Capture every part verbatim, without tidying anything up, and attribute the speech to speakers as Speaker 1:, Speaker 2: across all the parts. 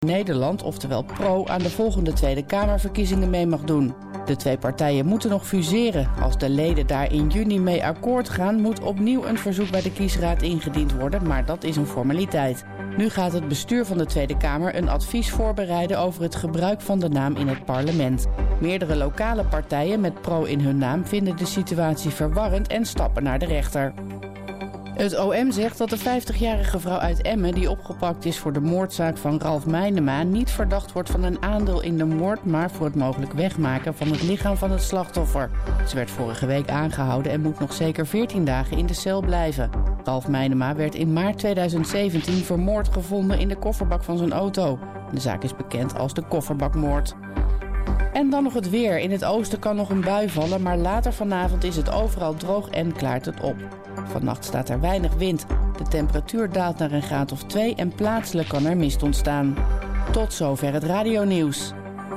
Speaker 1: Nederland, oftewel Pro, aan de volgende Tweede Kamerverkiezingen mee mag doen. De twee partijen moeten nog fuseren. Als de leden daar in juni mee akkoord gaan, moet opnieuw een verzoek bij de kiesraad ingediend worden, maar dat is een formaliteit. Nu gaat het bestuur van de Tweede Kamer een advies voorbereiden over het gebruik van de naam in het parlement. Meerdere lokale partijen met Pro in hun naam vinden de situatie verwarrend en stappen naar de rechter. Het O M zegt dat de vijftigjarige vrouw uit Emmen die opgepakt is voor de moordzaak van Ralf Meinema niet verdacht wordt van een aandeel in de moord, maar voor het mogelijk wegmaken van het lichaam van het slachtoffer. Ze werd vorige week aangehouden en moet nog zeker veertien dagen in de cel blijven. Ralf Meinema werd in maart tweeduizend zeventien vermoord gevonden in de kofferbak van zijn auto. De zaak is bekend als de kofferbakmoord. En dan nog het weer. In het oosten kan nog een bui vallen, maar later vanavond is het overal droog en klaart het op. Vannacht staat er weinig wind. De temperatuur daalt naar een graad of twee en plaatselijk kan er mist ontstaan. Tot zover het radionieuws.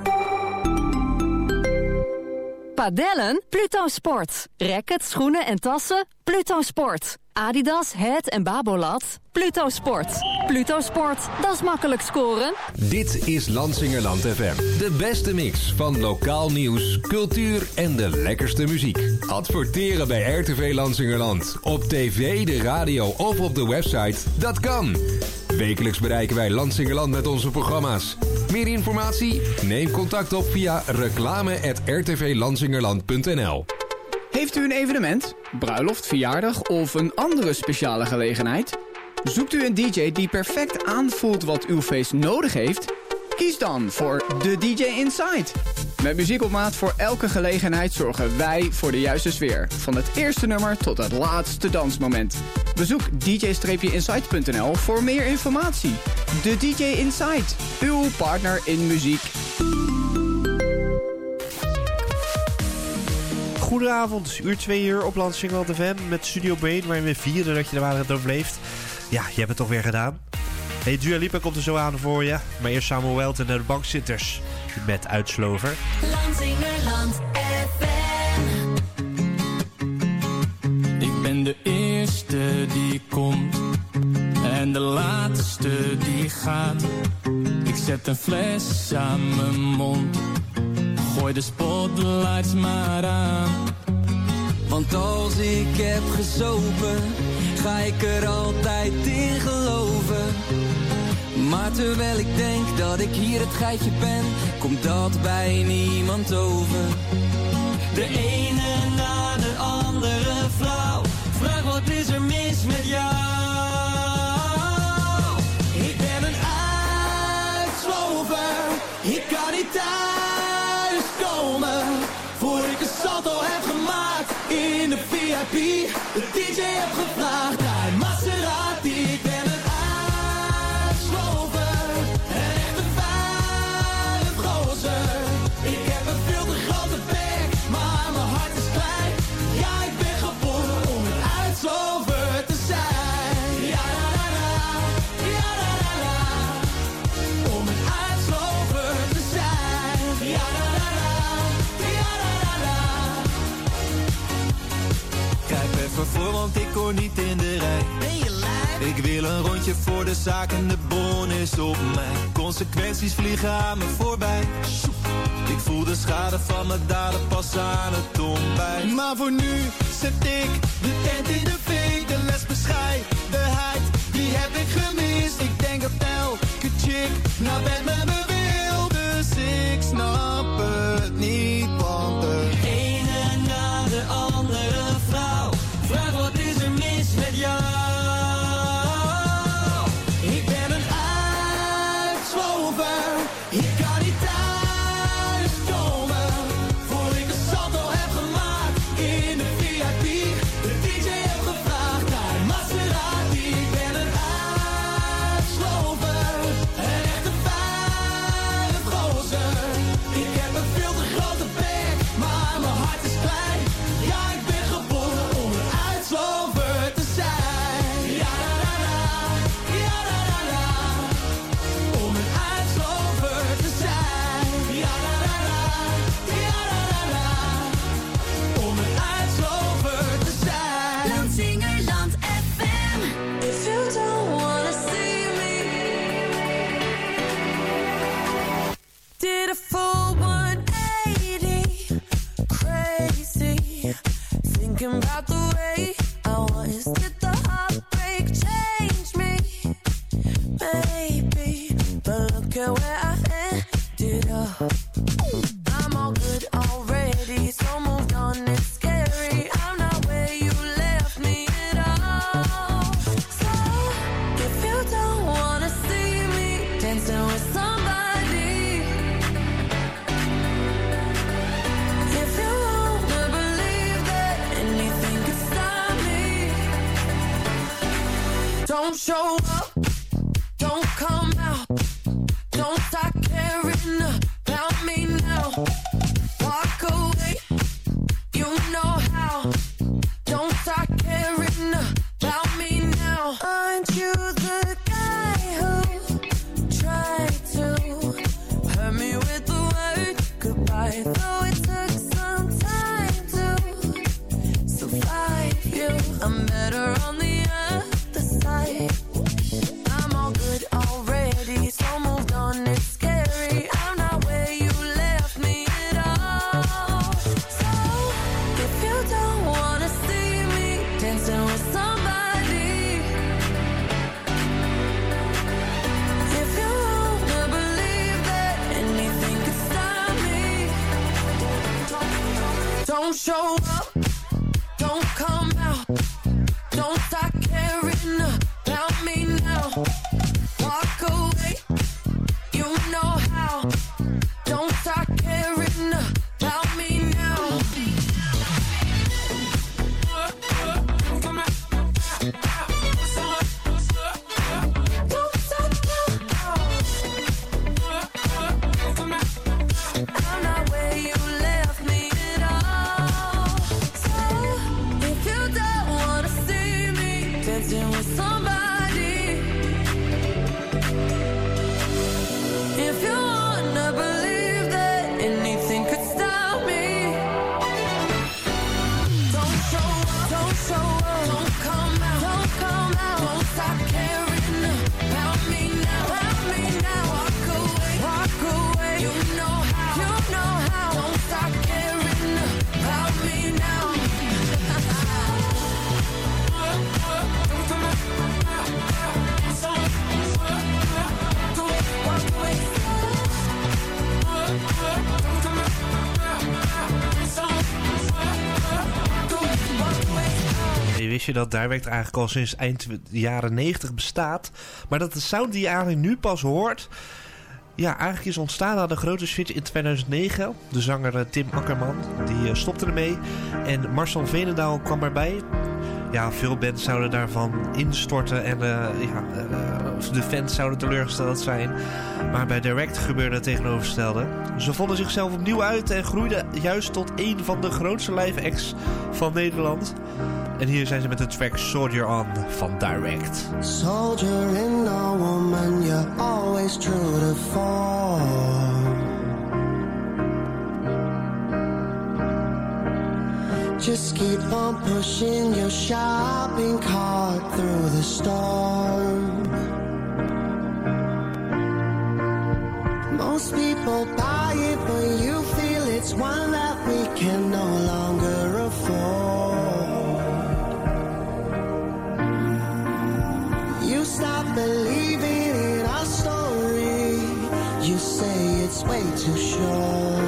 Speaker 2: Padellen? Pluto Sport. Rackets, schoenen en tassen? Pluto Sport. Adidas, Head en Babolat? Pluto Sport. Pluto Sport, dat is makkelijk scoren.
Speaker 3: Dit is Lansingerland F M. De beste mix van lokaal nieuws, cultuur en de lekkerste muziek. Adverteren bij R T V Lansingerland. Op tv, de radio of op de website. Dat kan. Wekelijks bereiken wij Lansingerland met onze programma's. Meer informatie? Neem contact op via reclame at r t v lansingerland punt n l.
Speaker 4: Heeft u een evenement, bruiloft, verjaardag of een andere speciale gelegenheid? Zoekt u een D J die perfect aanvoelt wat uw feest nodig heeft? Kies dan voor de D J Inside. Met muziek op maat voor elke gelegenheid zorgen wij voor de juiste sfeer. Van het eerste nummer tot het laatste dansmoment. Bezoek d j inside punt n l voor meer informatie. De D J Inside, uw partner in muziek.
Speaker 5: Goedenavond, uur twee uur op Lansingerland F M met Studio Brain, waarin we vieren dat je de waarheid overleeft. Ja, je hebt het toch weer gedaan. Hey, Dua Lipa komt er zo aan voor je, maar eerst Samuel Welton en de bankzitters met Uitslover.
Speaker 6: Lansingerland F M. Ik ben de eerste die komt en de laatste die gaat. Ik zet een fles aan mijn mond. Gooi de spotlights maar aan.
Speaker 7: Want als ik heb gezopen, ga ik er altijd in geloven. Maar terwijl ik denk dat ik hier het geitje ben, komt dat bij niemand over.
Speaker 6: De ene na de andere vrouw, vraag wat is er mis met jou? Ik ben een uitslover, ik kan niet thuis komen voor ik een salto heb gemaakt in de V I P. De D J heb gevraagd naar Maserati. Ik ben een uitslover, een echte vuilgozer. Ik heb een veel te grote bek, maar mijn hart is klein. Ja, ik ben geboren om een uitslover te zijn. Ja, la, la, la. Ja, la, la, la. Om een uitslover te zijn. Ja, la, la, la. Ja, la, la, la.
Speaker 7: Kijk even voor, want ik hoor niet in de rij.
Speaker 6: Ben je lijp?
Speaker 7: Ik wil een rondje voor de zaak en de bon is op mij. Consequenties vliegen aan me voorbij. Ik voel de schade van mijn daden pas aan het ontbijt.
Speaker 6: Maar voor nu zet ik de tent in de fik. De lesbescheidenheid, die heb ik gemist. Ik denk dat elke chick naar bed met me wil. Dus ik snap het niet, want de ene na de andere vrouw, vraag wat is er mis met jou? Ik ben een uitslover, ik kan niet thuis komen voor ik een salto heb gemaakt in de V I P. De D J heb gevraagd naar Maserati. Ik ben een uitslover, een echte vuilgozer. Ik heb een veel te grote bek, maar mijn hart is klein. Ja, ik ben geboren om een uitslover te zijn. Ja, la, la, la. Ja, la, la, la. Om een uitslover te zijn.
Speaker 8: a full one eighty. Crazy. Thinking about the way I was. Did the heartbreak change me? Maybe. But look at where I ended up. I'm all good already, so moved on, it's scary. I'm not where you left me at all. So, if you don't wanna see me dancing with somebody, if you wanna believe that anything could stop me, don't show up, don't come out, don't start caring about me now. Walk away, you know how. Don't start caring about me now. Aren't you the guy who tried to hurt me with the word goodbye? Though it took some time to survive you, I'm better on the other side. I'm all good already, so moved on, it's scary. I'm not where you left me at all. So, if you don't wanna see me dancing with somebody, if you wanna believe that anything could stop me, don't show up, don't come out, don't start caring about me now. Walk away, you know how. Don't start caring about me now. Don't stop now. I'm not where you left me at all. So, if you don't wanna see me dancing with somebody, if you wanna believe that anything could stop me, don't show up, don't show up, don't come out, don't come out, don't stop caring about me now, about me now. Walk away, walk away, you know how, you know how. Don't stop caring about me now. Walk away.
Speaker 5: Hey, wist je dat Direct eigenlijk al sinds eind jaren negentig bestaat? Maar dat de sound die je eigenlijk nu pas hoort, ja, eigenlijk is ontstaan na de grote switch in tweeduizend negen. De zanger uh, Tim Akkerman, die uh, stopte ermee. En Marcel Veenendaal kwam erbij. Ja, veel bands zouden daarvan instorten en uh, ja, uh, de fans zouden teleurgesteld zijn. Maar bij Direct gebeurde het tegenovergestelde. Ze vonden zichzelf opnieuw uit en groeiden juist tot een van de grootste live acts van Nederland. En hier zijn ze met de track Soldier On van Direct.
Speaker 9: Soldier in a woman, you're always true to form. Just keep on pushing your shopping cart through the storm. Most people buy it, but you feel it's one that we can no longer afford. You stop believing in our story. You say it's way too short.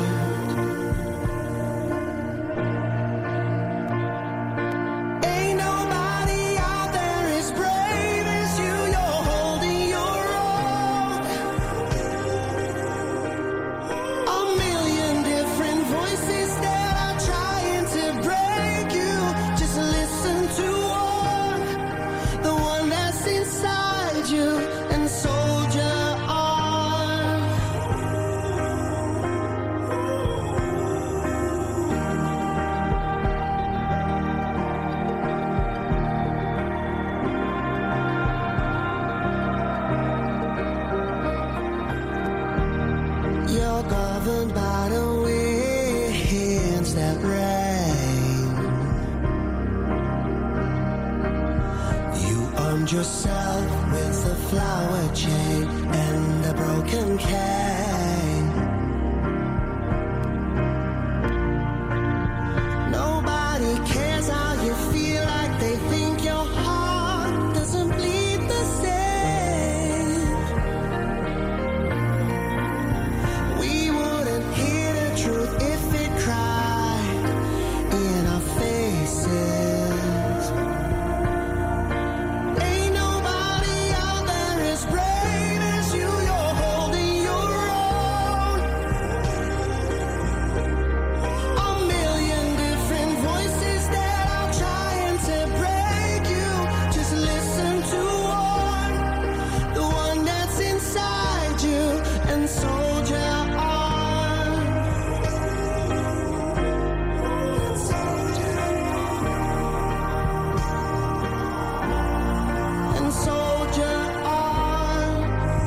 Speaker 9: Yourself with a flower chain and a broken cane. and soldier on. And soldier on.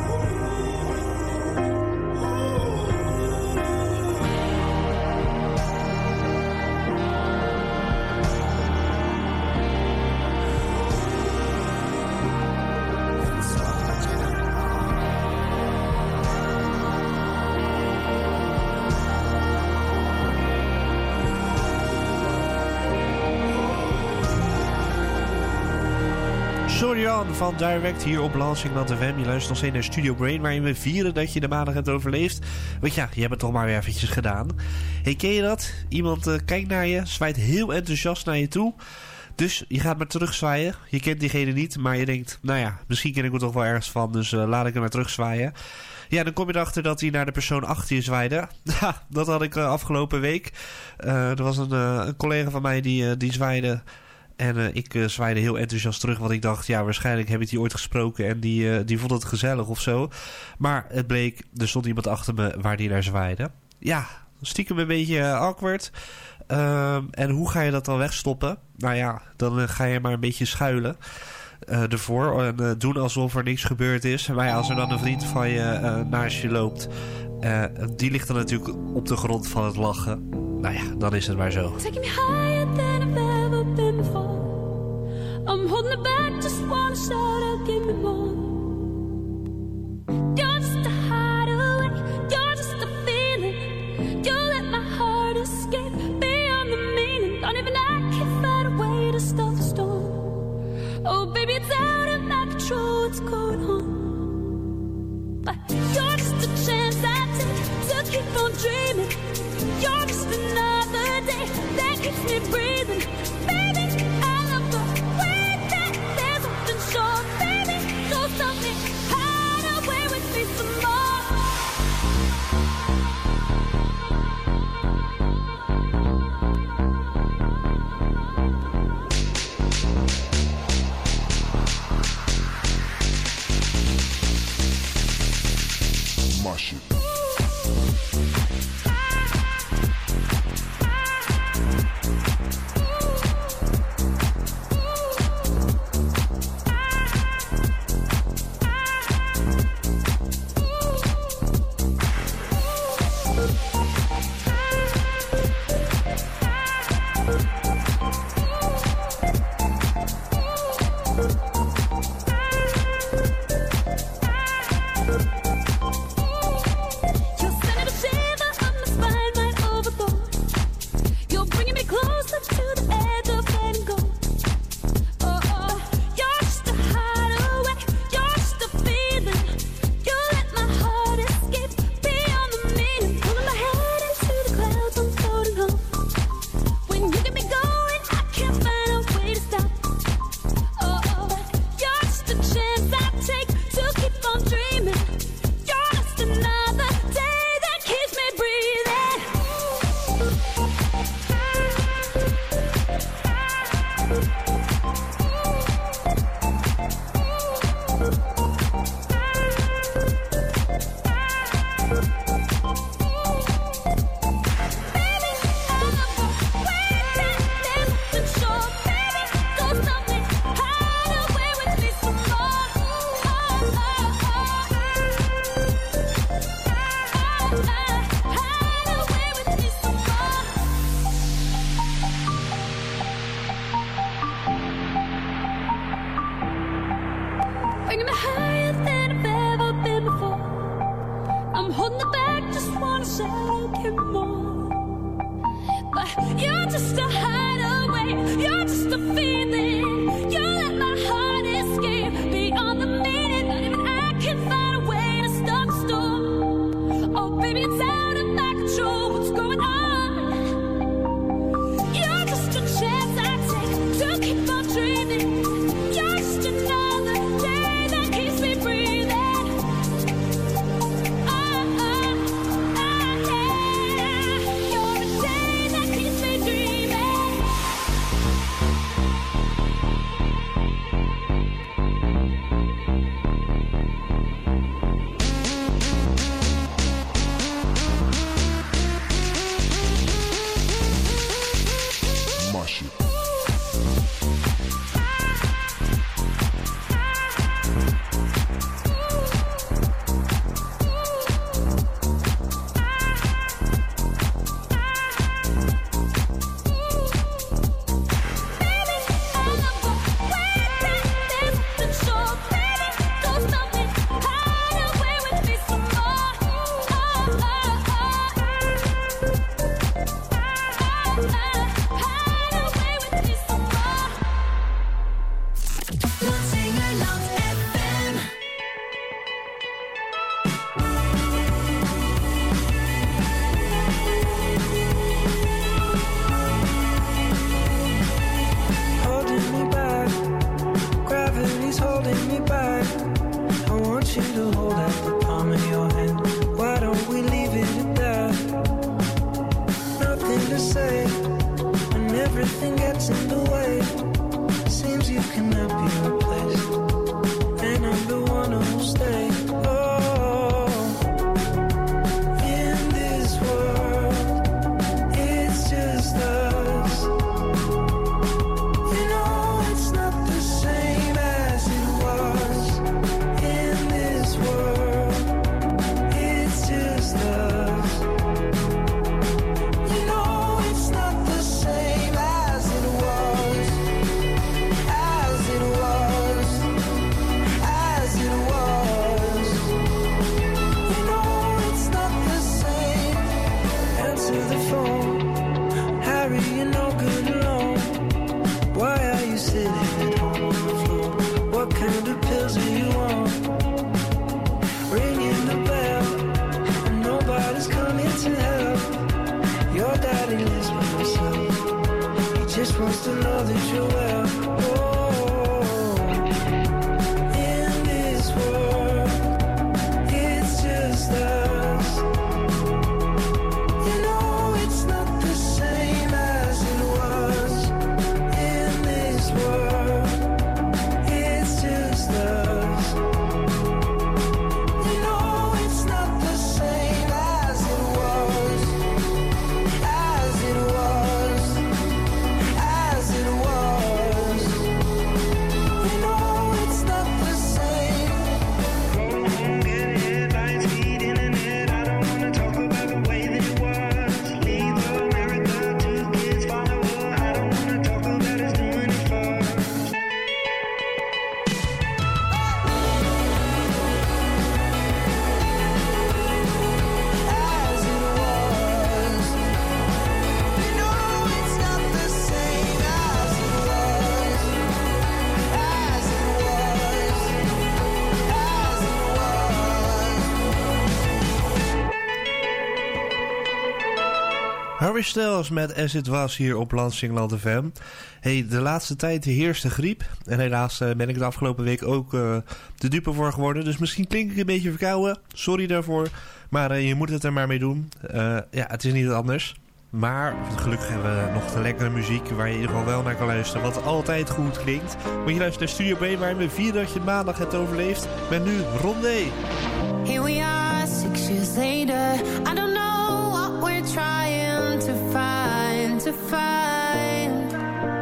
Speaker 5: Soldier On van Direct hier op Lansingland F M. Je luistert nog steeds naar Studio Brain, waarin we vieren dat je de maandag hebt overleefd. Want ja, je hebt het toch maar weer eventjes gedaan. Hey, ken je dat? Iemand uh, kijkt naar je, zwaait heel enthousiast naar je toe. Dus je gaat maar terugzwaaien. Je kent diegene niet, maar je denkt, nou ja, misschien ken ik er toch wel ergens van, dus uh, laat ik hem maar terugzwaaien. Ja, dan kom je erachter dat hij naar de persoon achter je zwaaide. Ja, dat had ik uh, afgelopen week. Uh, er was een, uh, een collega van mij die, uh, die zwaaide. En uh, ik uh, zwaaide heel enthousiast terug, want ik dacht, ja, waarschijnlijk heb ik die ooit gesproken en die, uh, die vond het gezellig of zo. Maar het bleek, er stond iemand achter me waar die naar zwaaide. Ja, stiekem een beetje uh, awkward. Uh, en hoe ga je dat dan wegstoppen? Nou ja, dan uh, ga je maar een beetje schuilen uh, ervoor en uh, doen alsof er niks gebeurd is. Maar ja, als er dan een vriend van je uh, naast je loopt, uh, die ligt dan natuurlijk op de grond van het lachen. Nou ja, dan is het maar zo.
Speaker 10: Taking me higher than I've ever been before. I'm holding it back, just wanna shout out, give me more. You're just a hideaway, you're just a feeling. You let my heart escape beyond the meaning. Don't even I can find a way to stop the storm. Oh baby, it's out of my control, what's going on? But you're just a chance I take to keep on dreaming. You're just another day that keeps me breathing. Baby, I love the way that there's something sure. Baby, so stop me, hide away with me some more.
Speaker 11: My shit.
Speaker 12: to the phone. Harry, you're no good alone. Why are you sitting at home on the floor? What kind of pills are you on? Ringing the bell, and nobody's coming to help. Your daddy lives by himself. He just wants to know that you're well. Oh, in this world, it's just us. You know it's not the same as it was. In this world, it's just us. You know it's not the same as it was. As it was. As it was. You know it's not the same. Go home, get headlines, feed internet. I don't wanna talk about the way that it was. Leave America, two kids follow her. I don't wanna talk about us doing it first. As it was. You know it's not the same as it was. As it was. As it was.
Speaker 5: Harry Styles met As It Was hier op Lansingerland F M. Hey, de laatste tijd heerst de griep. En helaas eh, ben ik de afgelopen week ook eh, de dupe voor geworden. Dus misschien klink ik een beetje verkouden. Sorry daarvoor. Maar eh, je moet het er maar mee doen. Eh, ja, het is niet anders. Maar gelukkig hebben we nog de lekkere muziek waar je in ieder geval wel naar kan luisteren. Wat altijd goed klinkt. Want je luistert naar Studio B, waarin we vieren dat je maandag hebt overleefd. Met nu Rondé.
Speaker 10: Here we are, six years later. I don't know what we're trying to find, to find.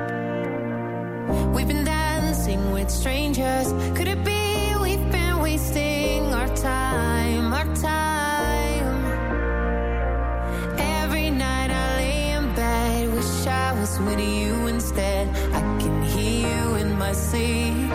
Speaker 10: We've been dancing with strangers. Could it be we've been wasting our time, our time? Every night I lay in bed, wish I was with you instead. I can hear you in my sleep.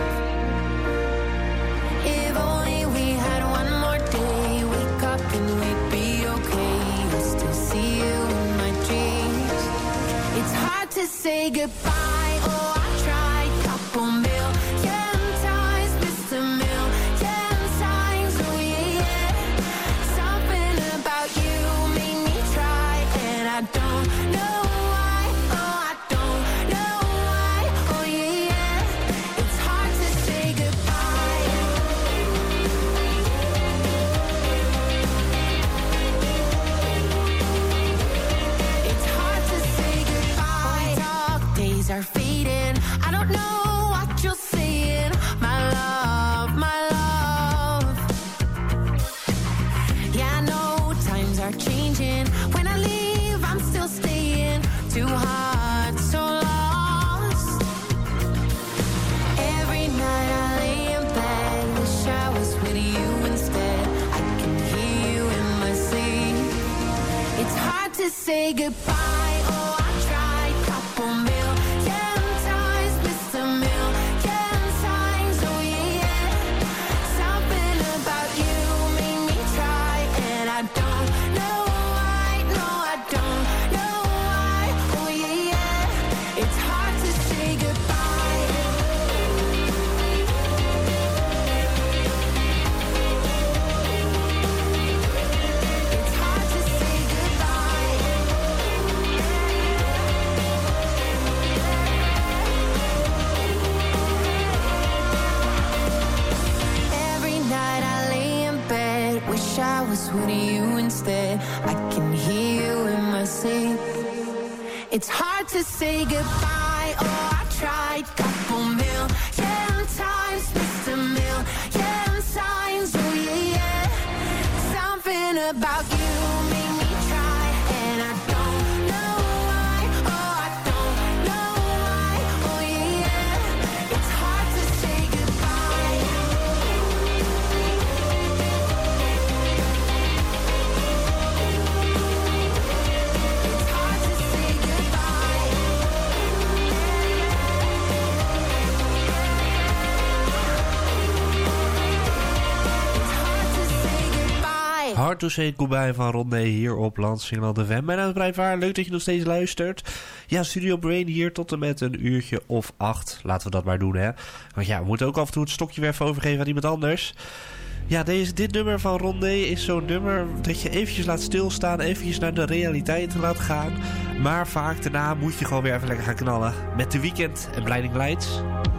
Speaker 10: If only we had one more day, wake up and we'd be okay. I still see you in my dreams. It's hard to say goodbye. Oh, I tried couple million times, missed a million times. Oh yeah, yeah. Something about you made me try, and I don't know why. Oh, I don't know why. Oh yeah, yeah. It's hard to say goodbye. It's hard to say goodbye. Dark days are fading. I don't know what you're saying. My love, my love. Yeah, I know times are changing. When I leave, I'm still staying. Too hard, so lost. Every night I lay in bed, wish I was with you instead. I can hear you in my sleep. It's hard to say goodbye. Oh, I tried couple million times, missed a million times. Oh yeah, yeah. Something about you made me try, and I don't know why. No, I don't know why. Oh yeah, yeah. It's hard to say goodbye. It's hard to say goodbye. Every night I lay in bed, wish I was with you instead. I can hear you in my sleep. It's hard to say goodbye. Oh, I tried couple million times, missed a million times. Oh yeah, yeah. Something about you made me try, and I don't know why. Oh, I don't know why. Oh yeah, yeah. It's hard to say goodbye. It's hard to say goodbye.
Speaker 5: Hard to Say Goodbye van Rondé hier op Landsingeland F M. Mijn naam is Brian Vaar, leuk dat je nog steeds luistert. Ja, Studio Brain hier tot en met een uurtje of acht. Laten we dat maar doen, hè. Want ja, we moeten ook af en toe het stokje weer even overgeven aan iemand anders. Ja, deze, dit nummer van Rondé is zo'n nummer dat je eventjes laat stilstaan, eventjes naar de realiteit laat gaan. Maar vaak daarna moet je gewoon weer even lekker gaan knallen. Met The Weeknd en Blinding Lights.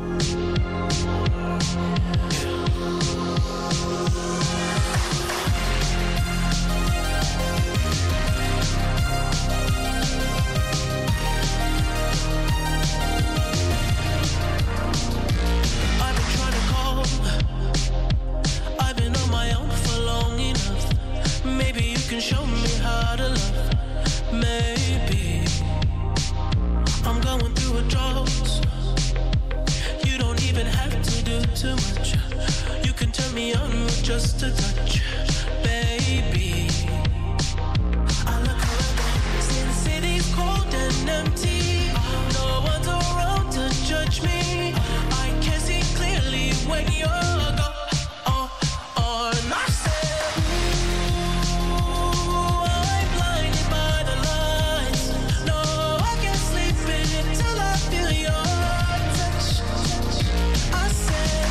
Speaker 13: Just a touch, baby. I look around, see the city's cold and empty. No one's around to judge me. I can see clearly when you're gone. Oh, oh, and I said, ooh, I'm blinded by the lights. No, I can't sleep until I feel your touch. I said,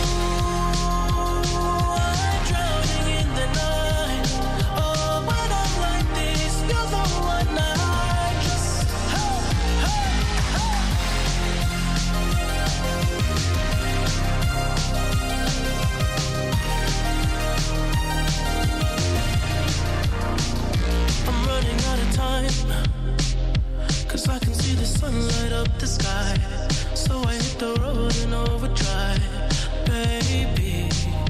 Speaker 13: cause I can see the sun light up the sky. So I hit the road in overdrive, baby.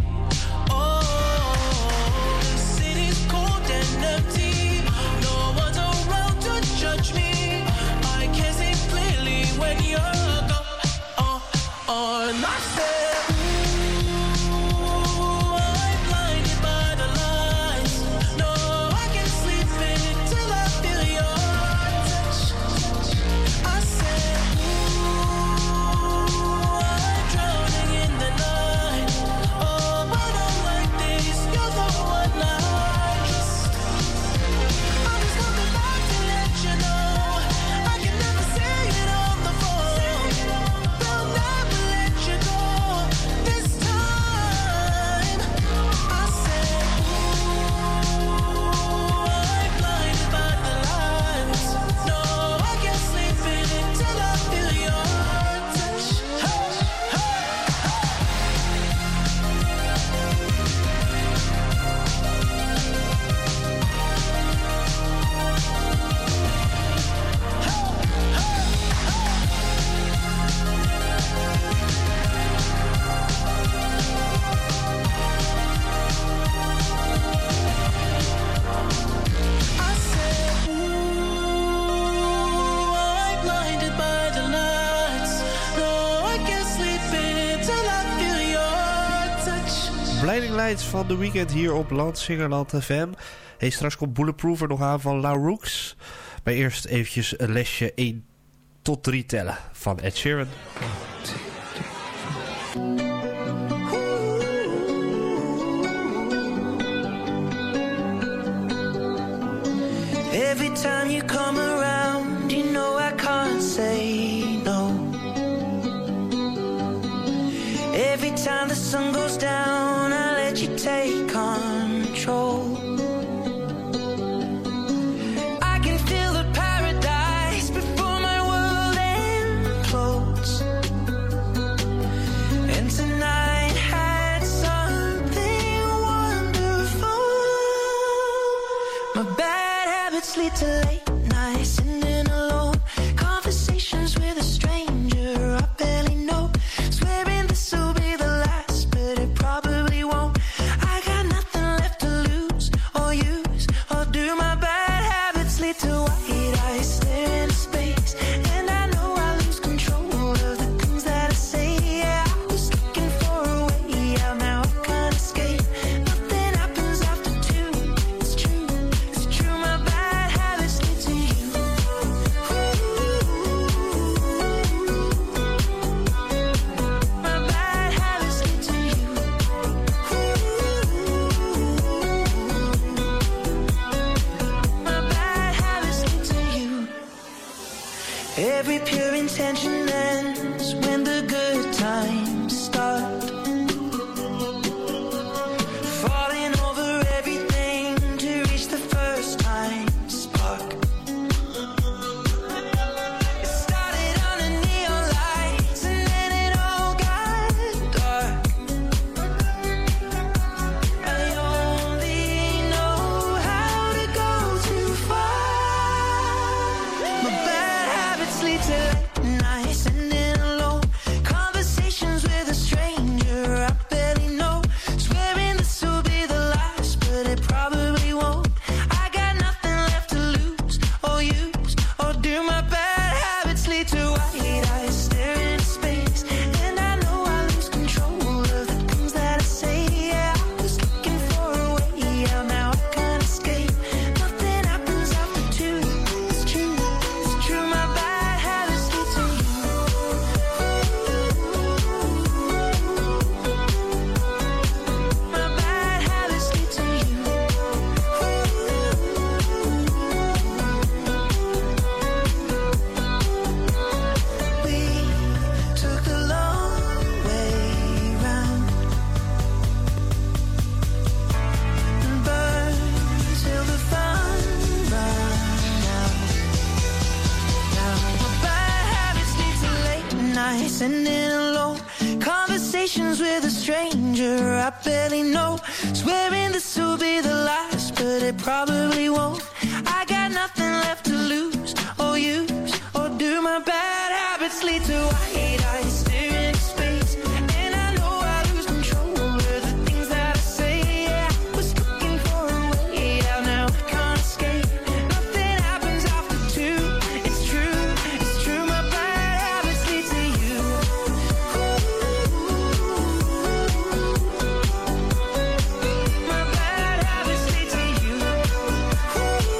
Speaker 13: Oh, the city's cold and empty. No one's around to judge me. I can see clearly when you're gone. Oh, oh, and I said,
Speaker 5: Blinding Lights van The Weeknd hier op Landsingeland F M. Hey, straks komt Bulletproof er nog aan van La Rooks. Maar eerst eventjes een lesje één tot drie tellen van Ed Sheeran.
Speaker 12: Every time you come around, you know I can't say no. Every time the sun goes down, I let you take control. I can feel the paradise before my world implodes. And tonight had something wonderful. My bad habits lead to late nights, sitting alone. Conversations with a stranger I barely know. Swearing this will be the last, but it probably won't. I got nothing left to lose or use or do. My bad habits lead to white eyes staring into space, and I know I lose control of the things that I say. Yeah, I was looking for a way out, now I can't escape. Nothing happens after two. It's true, it's true. My bad habits lead to you. Every pure intention ends when the good times start. Falling over everything to reach the first time spark. It started under neon lights and then it all got dark. I only know how to go too far. My bad habits lead to late nights, sending alone conversations with a stranger I barely know, swearing this will be the last, but it probably won't. I got nothing left to lose or use or do. My bad habits lead to white eyes staring into space, and I know I lose control of the things that I say. Yeah, I was looking for a way out, now I can't escape. Nothing happens after two. It's true, it's true. My bad habits lead to you. My bad habits lead to you. We took the long way round and burned till the fun ran out. Now my bad habits lead to late nights, sending alone conversations with a stranger I barely know, swearing this will be the last, but it probably won't. I got nothing left to lose or use or do. My bad habits lead to white eyes staring into space, and I know I lose control of the things that I say. Yeah, I was looking for a way out, now I can't escape. Nothing happens after two. It's true, it's true. My bad habits lead to you. My bad habits lead to you.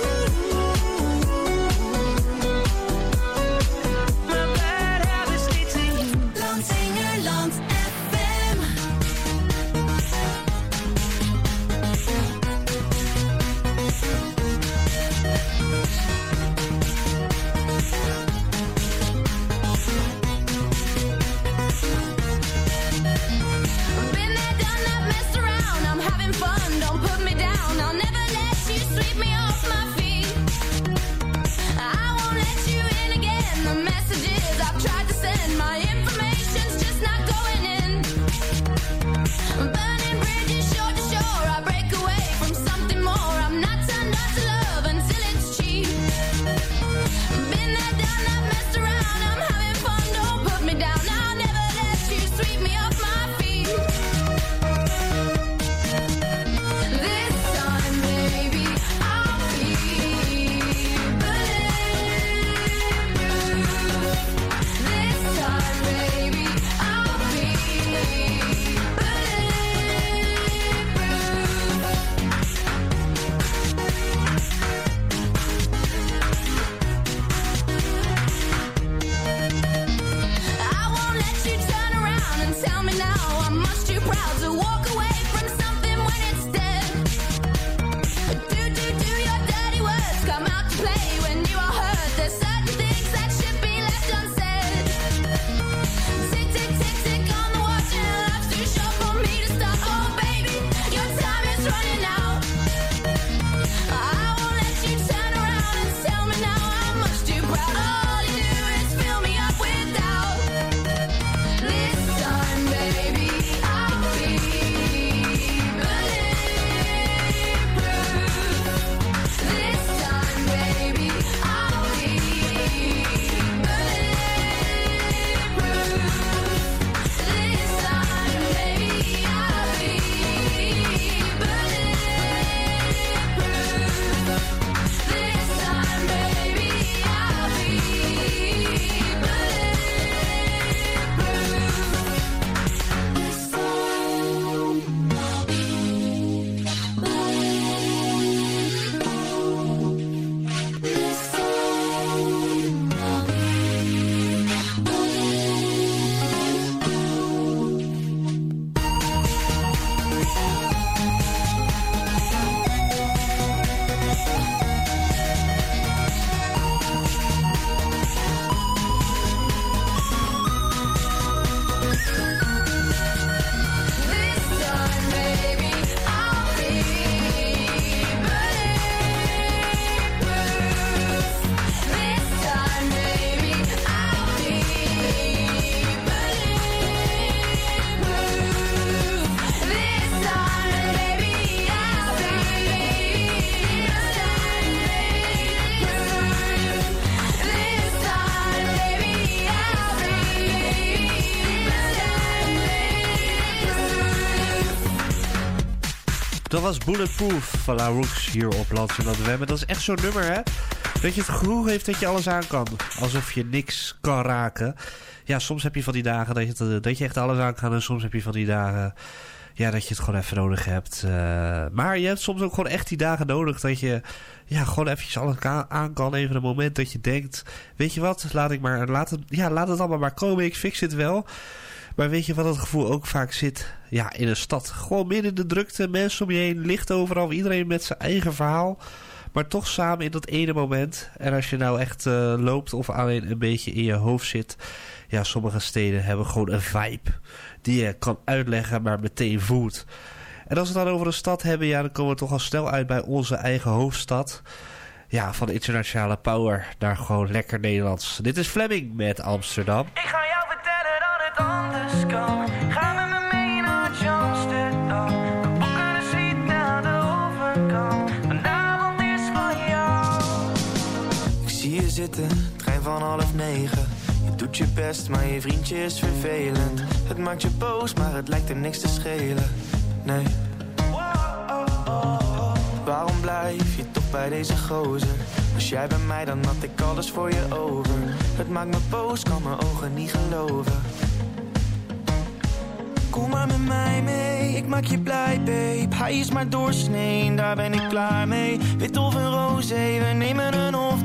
Speaker 5: Dat was Bulletproof van La Roux hier op Lansingland F M. Dat is echt zo'n nummer, hè? Dat je het gevoel heeft dat je alles aan kan. Alsof je niks kan raken. Ja, soms heb je van die dagen dat je, het, dat je echt alles aan kan. En soms heb je van die dagen ja, dat je het gewoon even nodig hebt. Uh, maar je hebt soms ook gewoon echt die dagen nodig dat je ja, gewoon eventjes alles aan kan. Even een moment dat je denkt, weet je wat, laat, ik maar, laat, het, ja, laat het allemaal maar komen. Ik fix het wel. Maar weet je wat het gevoel ook vaak zit? Ja, in een stad. Gewoon midden in de drukte. Mensen om je heen. Licht overal. Iedereen met zijn eigen verhaal. Maar toch samen in dat ene moment. En als je nou echt uh, loopt of alleen een beetje in je hoofd zit. Ja, sommige steden hebben gewoon een vibe. Die je kan uitleggen, maar meteen voelt. En als we het dan over een stad hebben. Ja, dan komen we toch al snel uit bij onze eigen hoofdstad. Ja, van de internationale power naar gewoon lekker Nederlands. Dit is Fleming met Amsterdam.
Speaker 12: Ik ga jou vertellen dat het anders kan. Ga met me mee naar Amsterdam. We boeken een suite aan de overkant. Vanavond is van jou.
Speaker 14: Ik zie je zitten, trein van half negen. Je doet je best, maar je vriendje is vervelend. Het maakt je boos, maar het lijkt er niks te schelen. Nee. Waarom blijf je toch bij deze gozer? Was jij bij mij, dan had ik alles voor je over. Het maakt me boos, kan mijn ogen niet geloven. Kom maar met mij mee, ik maak je blij, babe. Hij is maar doorsnee, daar ben ik klaar mee. Wit of een roze, we nemen een off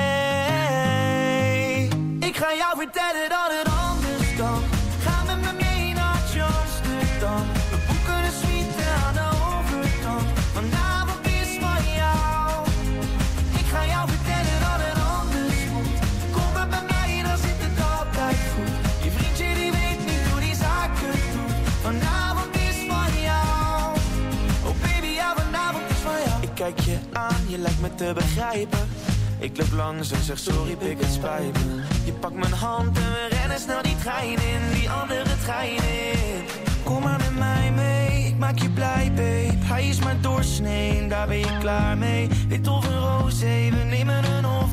Speaker 14: day. Ik ga jou vertellen dat het anders kan. Ga met me mee naar Amsterdam. We boeken een suite aan de overkant. Vanavond is van jou. Ik ga jou vertellen dat het anders moet. Kom maar bij mij, dan zit het altijd goed. Je vriendje die weet niet hoe die zaken doet. Vanavond is van jou. Oh baby, ja, vanavond is van jou. Ik kijk je aan, je lijkt me te begrijpen. Ik loop langs en zeg sorry, pik, het spijt me. Je pakt mijn hand en we rennen snel die trein in. Die andere trein in. Kom maar met mij mee, ik maak je blij, babe. Hij is maar doorsnee, daar ben je klaar mee. Wit of een roze, we nemen een off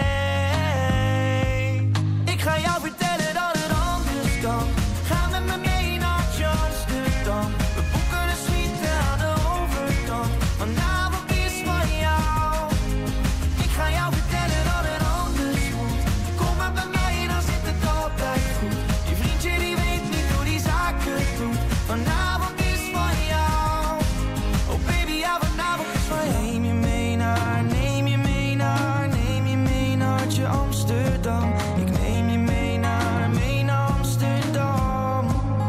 Speaker 14: day. Ik ga jou vertellen dat het anders kan. Ga met me mee naar Amsterdam. We boeken een suite aan de overkant. Vanavond is van jou. Ik ga jou vertellen dat het anders moet. Kom maar bij mij, dan zit het altijd goed. Je vriendje die weet niet hoe die zaken doet. Vanavond is van jou. Oh baby, ja, vanavond is van jou. Neem je mee naar, neem je mee naar, neem je mee naar Amsterdam. Ik neem je mee naar, mee naar Amsterdam.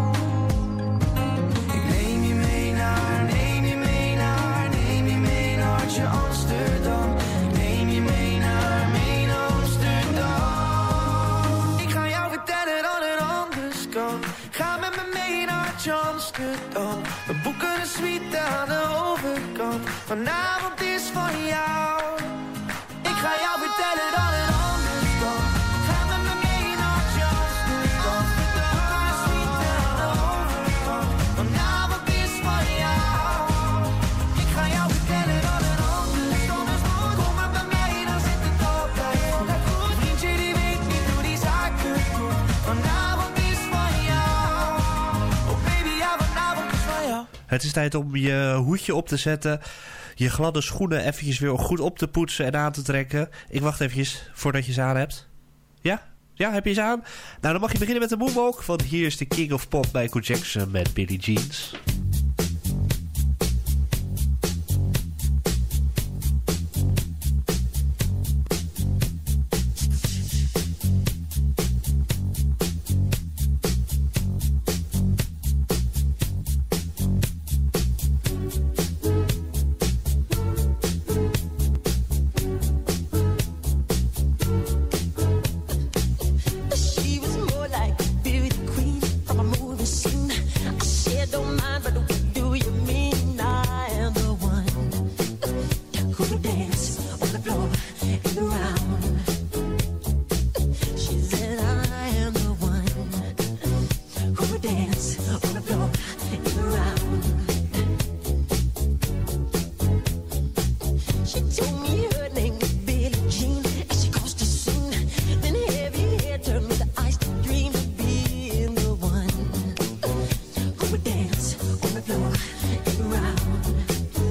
Speaker 14: Ik neem je mee naar, neem je mee naar, neem je mee naar Amsterdam. Ik neem je mee naar, mee naar Amsterdam. Ik ga jou vertellen dat het anders kan. Ga met me mee naar Amsterdam. We boeken een suite aan de overkant. Vanavond is van jou. Ik ga jou vertellen dat het anders kan. Ga met me mee naar Amsterdam. We boeken een suite aan de overkant. Vanavond is van jou. Ik ga jou vertellen dat het anders kan. Kom maar bij mij, dan zit het altijd goed. Je vriendje die weet niet hoe die zaken doet. Vanavond is van jou. Oh baby, ja, vanavond is van jou.
Speaker 5: Het is tijd om je hoedje op te zetten. Je gladde schoenen eventjes weer goed op te poetsen en aan te trekken. Ik wacht eventjes voordat je ze aan hebt. Ja? Ja, heb je ze aan? Nou, dan mag je beginnen met de moonwalk. Want hier is de King of Pop, Michael Jackson met Billie Jeans.
Speaker 15: She was more like a beauty queen from a movie scene. I said, don't mind, but what do you mean? I am the one who would dance on the floor and around. She said, I am the one who would dance on the floor and around. She told me her name was Billie Jean, and she caused a scene. Then heavy hair turned with the eyes to dream of being the one who would dance on the floor and around.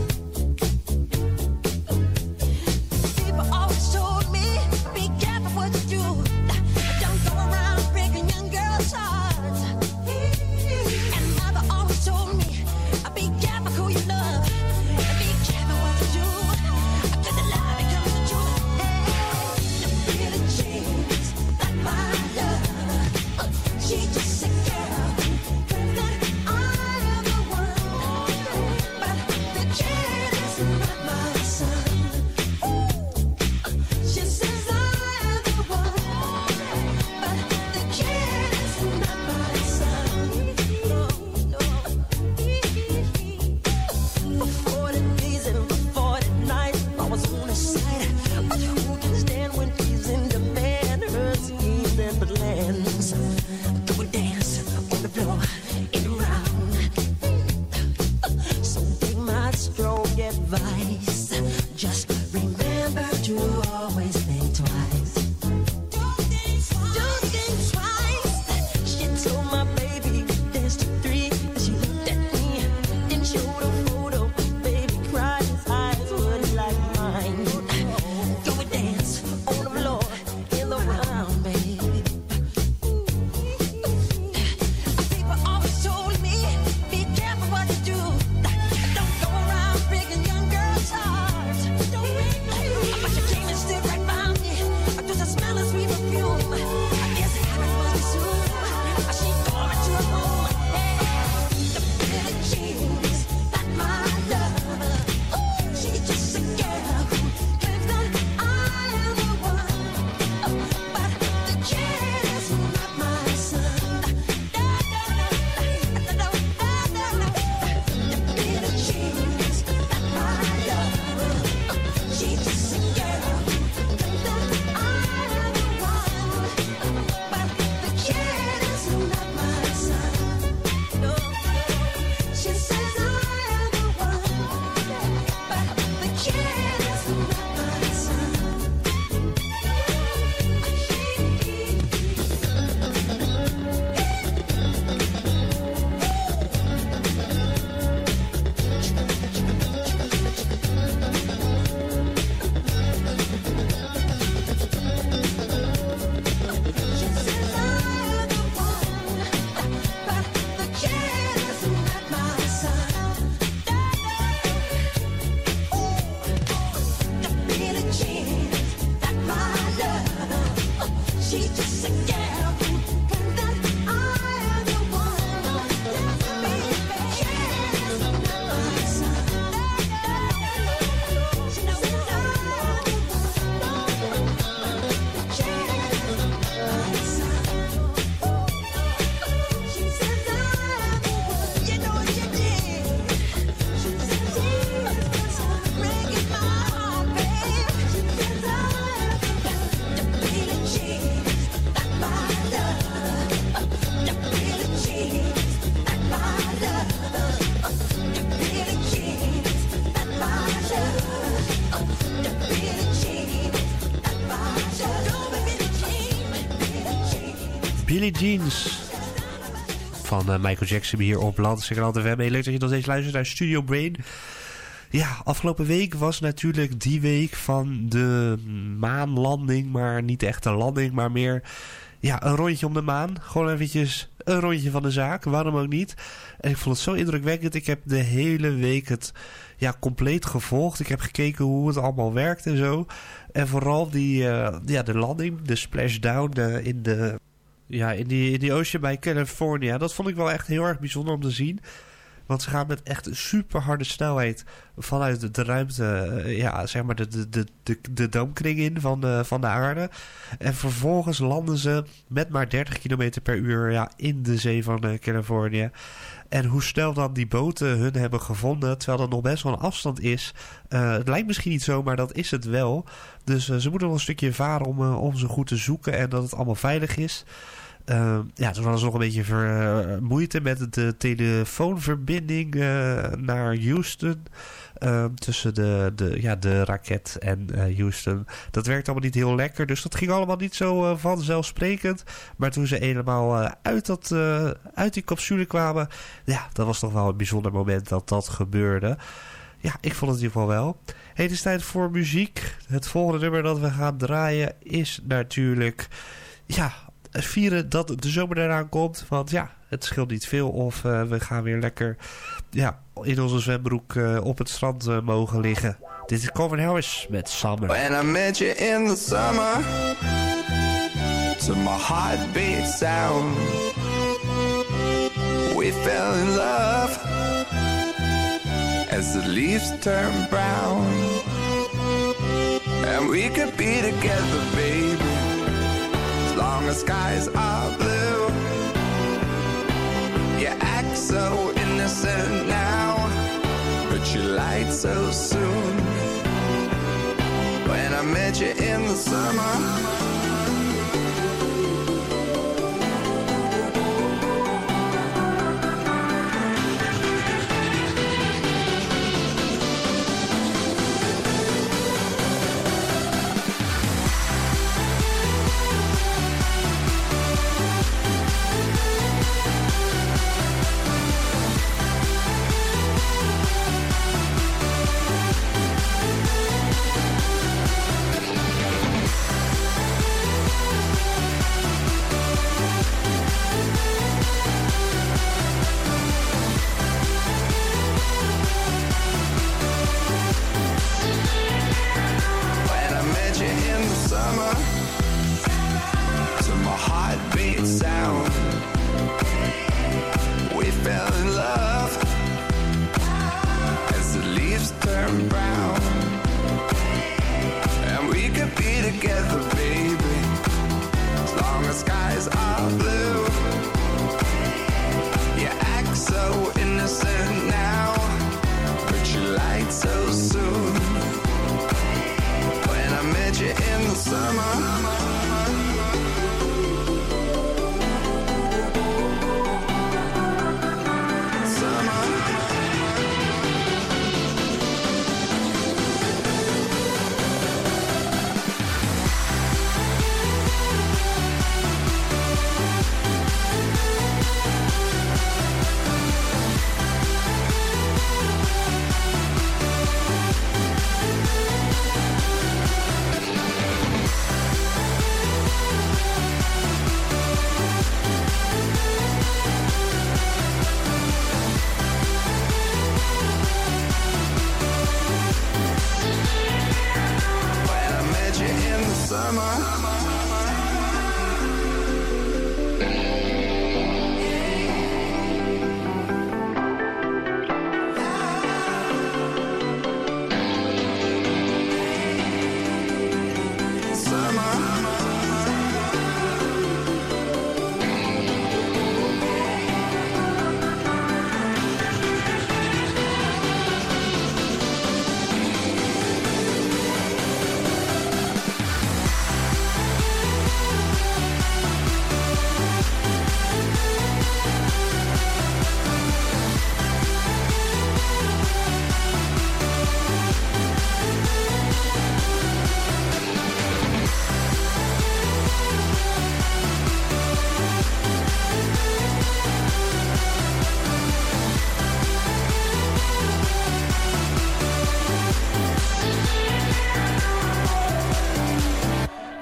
Speaker 5: Billie Jeans van uh, Michael Jackson hier op Lansingerland F M. Heel leuk dat je nog steeds luistert naar Studio Brain. Ja, afgelopen week was natuurlijk die week van de maanlanding, maar niet echt een landing, maar meer ja, een rondje om de maan. Gewoon eventjes een rondje van de zaak, waarom ook niet. En ik vond het zo indrukwekkend. Ik heb de hele week het ja, compleet gevolgd. Ik heb gekeken hoe het allemaal werkt en zo. En vooral die, uh, ja, de landing, de splashdown uh, in de... Ja, in die, in die ocean bij California. Dat vond ik wel echt heel erg bijzonder om te zien. Want ze gaan met echt super harde snelheid vanuit de, de ruimte, uh, ja, zeg maar de, de, de, de, de dampkring in van de, van de aarde. En vervolgens landen ze met maar dertig kilometer per uur ja, in de zee van uh, California. En hoe snel dan die boten hun hebben gevonden, terwijl dat nog best wel een afstand is. Uh, het lijkt misschien niet zo, maar dat is het wel. Dus uh, ze moeten wel een stukje varen om, uh, om ze goed te zoeken en dat het allemaal veilig is. Uh, ja, toen hadden ze nog een beetje ver, uh, moeite met de telefoonverbinding uh, naar Houston. Uh, tussen de, de, ja, de raket en uh, Houston. Dat werkte allemaal niet heel lekker. Dus dat ging allemaal niet zo uh, vanzelfsprekend. Maar toen ze helemaal uh, uit, dat, uh, uit die capsule kwamen. Ja, dat was toch wel een bijzonder moment dat dat gebeurde. Ja, ik vond het in ieder geval wel. Hey, het is tijd voor muziek. Het volgende nummer dat we gaan draaien is natuurlijk... Ja, vieren dat de zomer eraan komt. Want ja, het scheelt niet veel. Of uh, we gaan weer lekker ja, in onze zwembroek uh, op het strand uh, mogen liggen. Dit is Calvin Harris met Summer.
Speaker 16: When I met you in the summer, to my heartbeat sound, we fell in love as the leaves turn brown. And we could be together, baby, as long as skies are blue. You act so innocent now, but you lied so soon. When I met you in the summer,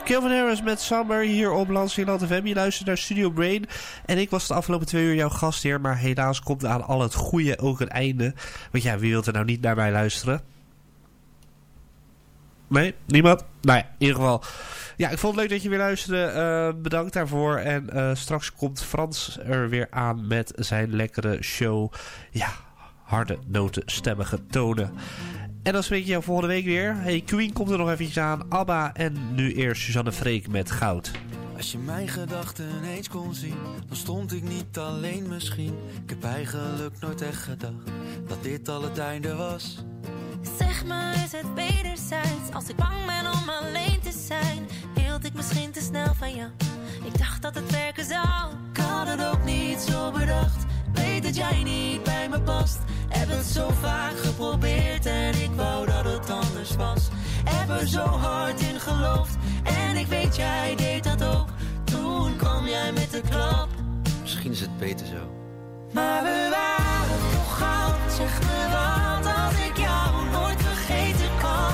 Speaker 5: Calvin Harris met Summer hier op Lansingerland F M. Je luistert naar Studio Brain. En ik was de afgelopen twee uur jouw gastheer. Maar helaas komt aan al het goede ook een einde. Want ja, wie wil er nou niet naar mij luisteren? Nee? Niemand? Nou ja, in ieder geval. Ja, ik vond het leuk dat je weer luisterde. Uh, bedankt daarvoor. En uh, straks komt Frans er weer aan met zijn lekkere show. Ja, harde noten, stemmige tonen. En dan spreek je jou volgende week weer. Hey, Queen komt er nog eventjes aan. ABBA en nu eerst Suzanne Freek met Goud.
Speaker 6: Als je mijn gedachten eens kon zien, dan stond ik niet alleen misschien. Ik heb eigenlijk nooit echt gedacht dat dit al het einde was.
Speaker 10: Zeg maar, is het wederzijds? Als ik bang ben om alleen te zijn, hield ik misschien te snel van jou. Ik dacht dat het werken zou.
Speaker 6: Ik had het ook niet zo bedacht. Weet dat jij niet bij me past. Heb het zo vaak geprobeerd en ik wou dat het anders was. Heb er zo hard in geloofd en ik weet jij deed dat ook. Toen kwam jij met de klap.
Speaker 17: Misschien is het beter zo.
Speaker 6: Maar we waren toch goud. Zeg me wat als ik jou nooit vergeten kan.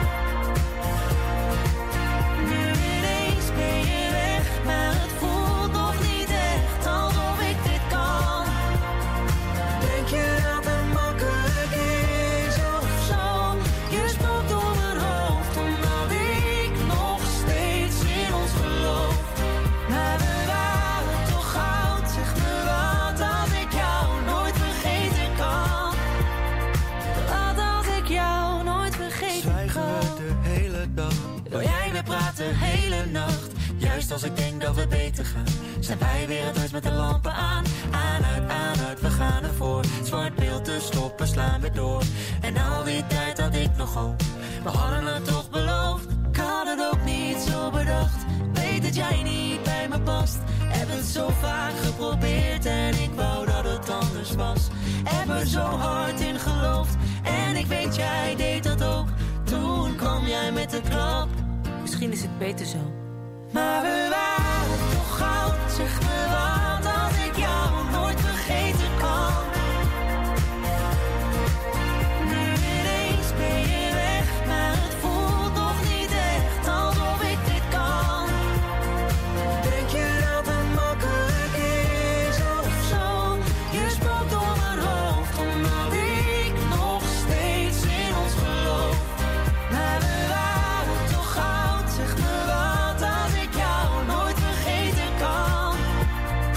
Speaker 6: Nu ineens ben je weg, maar het voelt nog niet echt alsof ik dit kan. Denk je dat het makkelijk is of zo? Je spookt door mijn hoofd omdat ik nog steeds in ons geloof. Maar we waren toch goud. Zeg me wat als ik jou nooit vergeten kan. Wat als ik jou nooit vergeten kan. Zwijgen we de hele dag. Wil jij weer praten de hele nacht. Juist als ik denk dat we beter gaan, zijn wij weer het huis met de lampen aan. Aan, uit, aan, uit, we gaan ervoor. Zwart beeld te stoppen, slaan we door. En al die tijd had ik nog hoop. We hadden het toch beloofd. Ik had het ook niet zo bedacht. Weet dat jij niet bij me past. Heb het zo vaak geprobeerd en ik wou dat het anders was. Heb er zo hard in geloofd en ik weet jij deed dat ook. Toen kwam jij met de klap.
Speaker 18: Misschien is het beter zo.
Speaker 6: Maar we waren toch goud. Zeg me wat als ik jou nooit vergeten kan. Nu ineens ben je weg, maar het voelt nog niet echt alsof ik dit kan. Denk je dat het makkelijk is of zo? Je spookt door mijn hoofd omdat ik nog steeds in ons geloof. Maar we waren toch goud. Zeg me wat als ik jou nooit vergeten kan.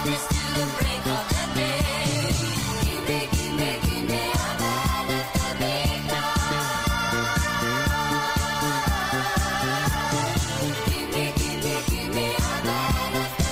Speaker 8: darkness to the break of the day. Give me, give me, give me all that at the midnight. Give me, give me, give me all that at the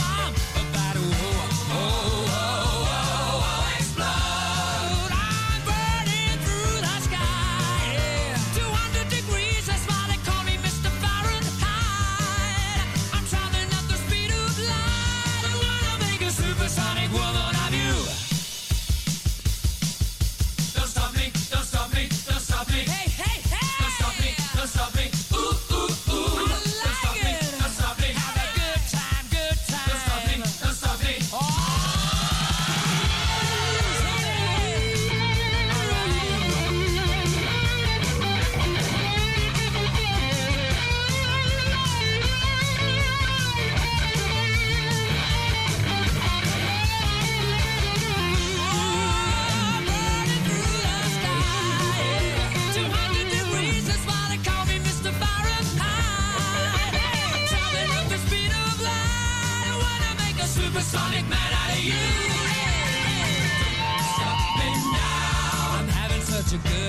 Speaker 19: Explode, I'm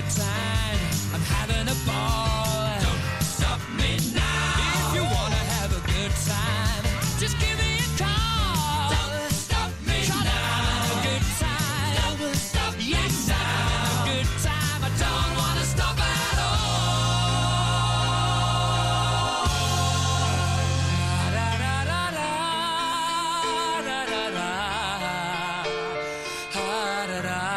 Speaker 19: good time. I'm having a ball. Don't stop me now. If you wanna have a good time, just give me a call. Don't stop me now. I'm having a good time. Don't stop me yes, now. I'm having a good time. I don't wanna stop at all. Da da da da da da da da da da.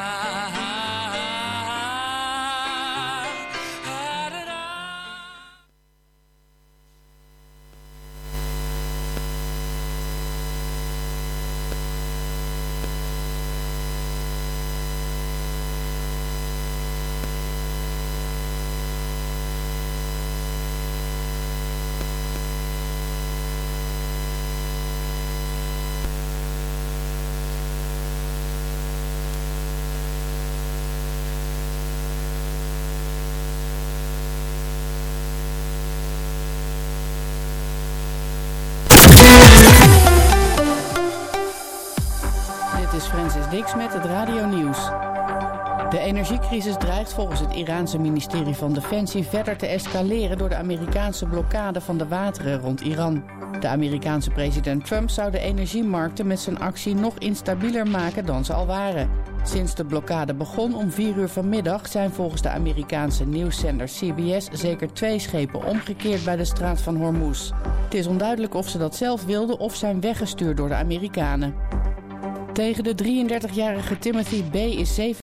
Speaker 1: Dit is Francis Dix met het Radio Nieuws. De energiecrisis dreigt volgens het Iraanse ministerie van Defensie verder te escaleren door de Amerikaanse blokkade van de wateren rond Iran. De Amerikaanse president Trump zou de energiemarkten met zijn actie nog instabieler maken dan ze al waren. Sinds de blokkade begon om vier uur vanmiddag zijn volgens de Amerikaanse nieuwszender C B S zeker twee schepen omgekeerd bij de straat van Hormuz. Het is onduidelijk of ze dat zelf wilden of zijn weggestuurd door de Amerikanen. Tegen de drieëndertigjarige Timothy B. is zeven